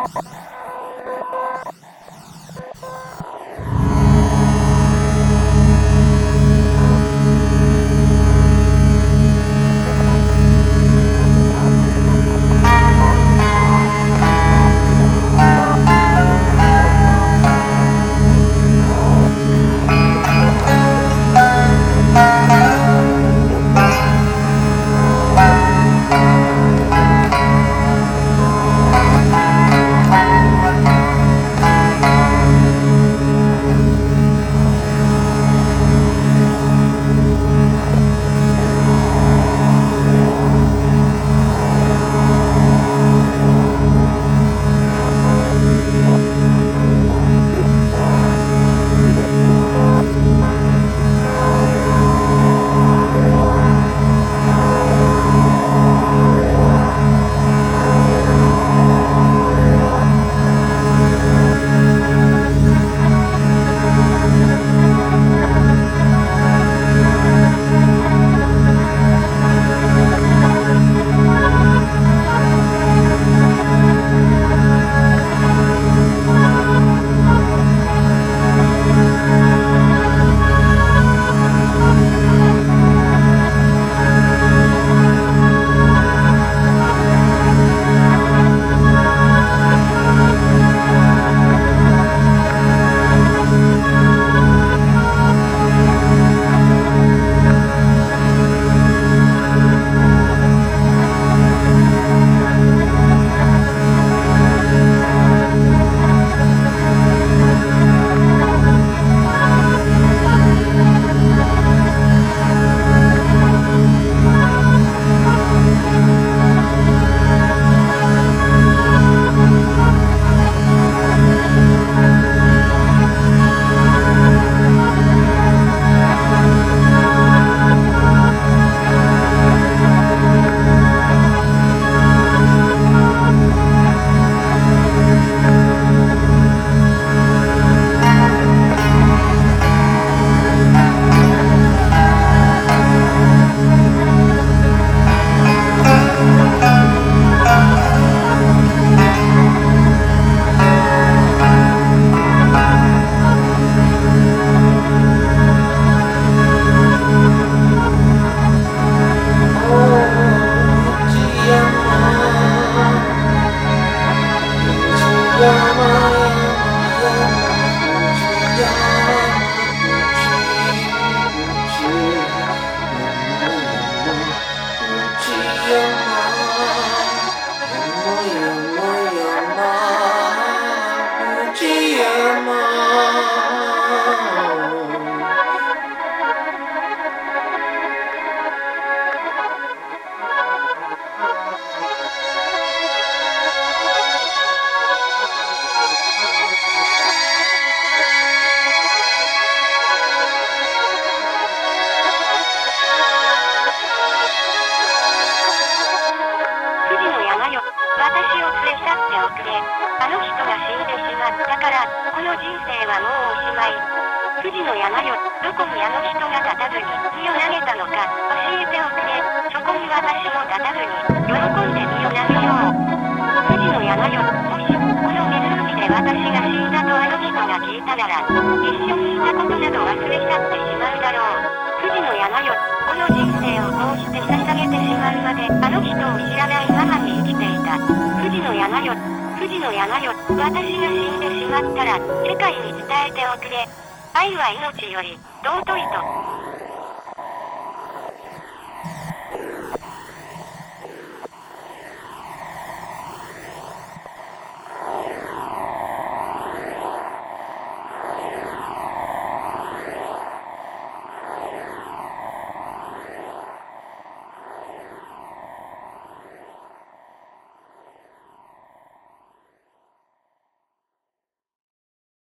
あの人が死んでしまったから、この人生はもうおしまい。富士の山よ、どこにあの人が立たずに身を投げたのか、教えておくれ。そこに私も立たずに、喜んで身を投げよう。富士の山よ、もし、この湖で私が死んだとあの人が聞いたなら、一緒にいたことなど忘れ去ってしまうだろう。富士の山よ、この人生をこうして捧げてしまうまで、あの人を知らないままに生きていた。富士の山よ、富士の山よ、私が死んでしまったら、世界に伝えておくれ。愛は命より、尊いと。